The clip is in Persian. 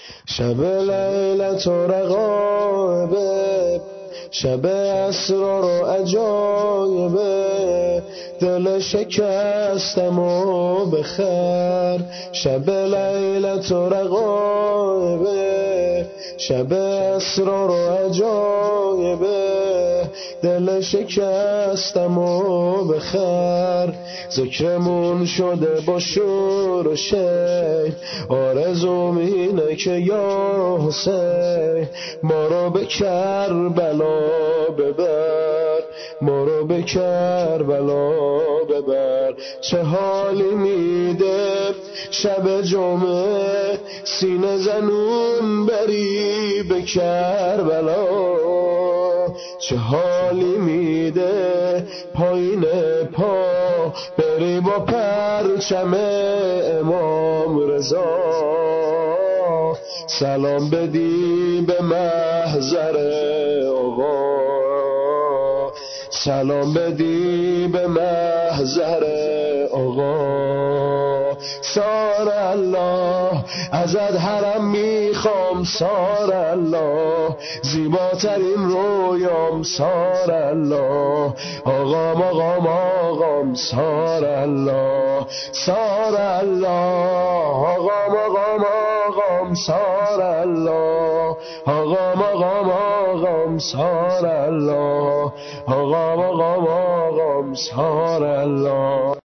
شب لیلت و رغایب، شب اسرار و عجایب، دل شکستم و بخر. شب لیلت و رغایب، شب اسرار و عجایب، دل شکستم و بخر. ذکرمون شده با شور و شیر، آرزوم اینه که یا حسین ما رو به کربلا ببر، ما رو به کربلا ببر. چه حالی میده شب جمعه، سینه زنون بری به کربلا. چه حالی میده پایین پا بری با پرچم امام رضا. سلام بدی به محضر آقا، سلام بدی به محضر آقا. سار الله ازت حرم میخوام، سار الله زیباترین رویام، سار الله آقام آقام آقام، سار الله سار الله آقام آقام آقام، سار الله آقام آقام آقام، سار الله آقام آقام آقام، سار الله.